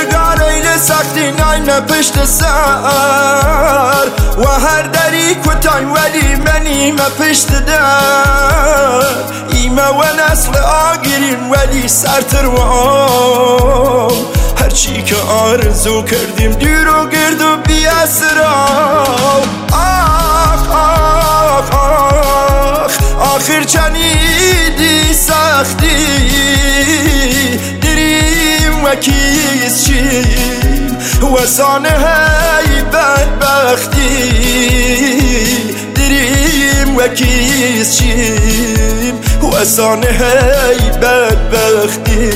نگاره لسختی نایم پشت سر و هر دری کتای ولی منیم پشت در ایمه و نسل آگیریم ولی سرتروام هرچی که آرزو کردیم دور و گرد و بی اسرام آخ آخ آخ آخر چنیدی سختی دریم و کیس چیم و سانه های بدبختی دریم و کیس چیم و سانه های بدبختی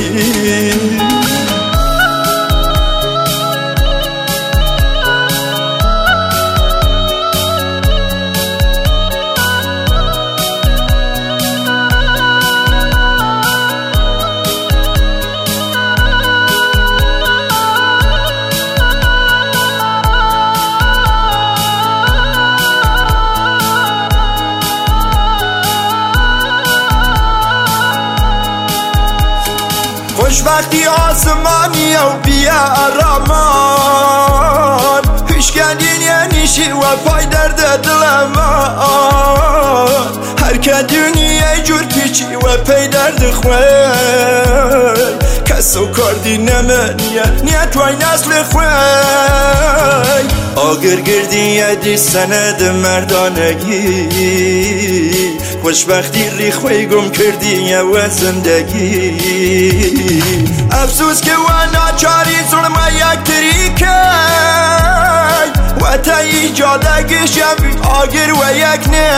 خوشبختی آسمانی و بیارامان پیش کردین یعنیشی و پای درد دلمان هر که دنیای جور پیچی و پی درد خوی کسو کردی نمانیه نیت وای نسل خوی آگر گردی یدی سند مردانگی خوشبختی ری خوی گم کردی و زندگی افسوس که و ناچاری ظلم یک تریکه و تا ایجادگی شبی آگر و یک نی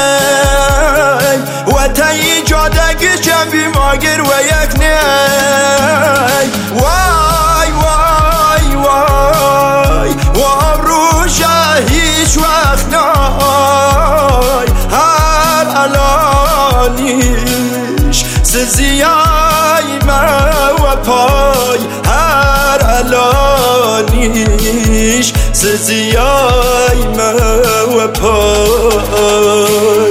و تا ایجادگی شبی آگر و یک نی وای وای وای و روشه هیچ وقت نای هر الانیش سزیای ما و پای هر الانیش سزیای ما و پای